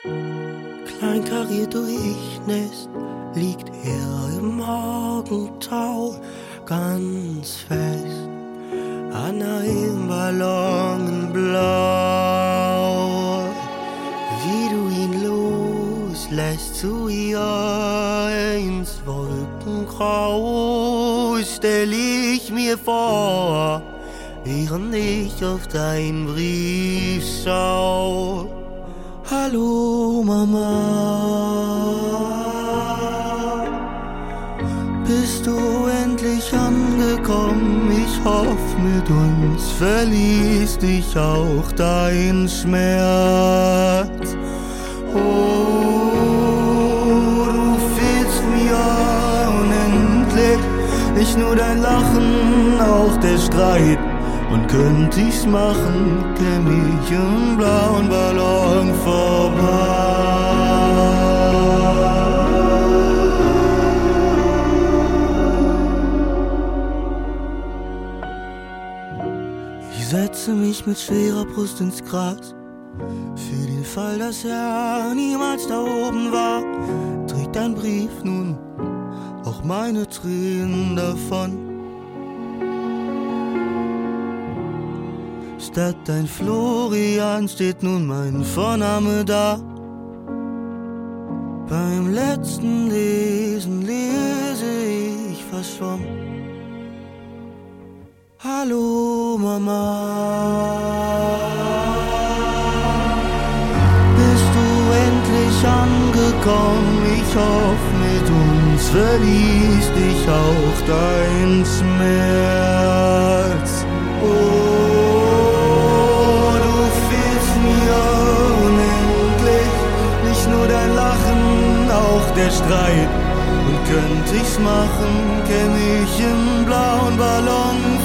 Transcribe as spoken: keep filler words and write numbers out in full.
Kleinkariert durchnässt liegt er im Morgentau ganz fest an einem Ballon blau. Wie du ihn loslässt zu ihr ins Wolkengrau, stell ich mir vor, während ich auf deinen Brief schau. Hallo Mama, bist du endlich angekommen? Ich hoffe, mit uns verließ dich auch dein Schmerz. Oh, du fehlst mir unendlich, nicht nur dein Lachen, auch der Streit. Und könnte ich's machen, käm ich im blauen Ballon vorbei. Ich setze mich mit schwerer Brust ins Gras, für den Fall, dass er niemals da oben war. Trägt dein Brief nun auch meine Tränen davon? Statt dein Florian steht nun mein Vorname da. Beim letzten Lesen lese ich verschwommen. Hallo Mama, bist du endlich angekommen? Ich hoffe, mit uns verließ dich auch dein Schmerz. Oh, nur dein Lachen, auch der Streit. Und könnte ich's machen, käm ich im blauen Ballon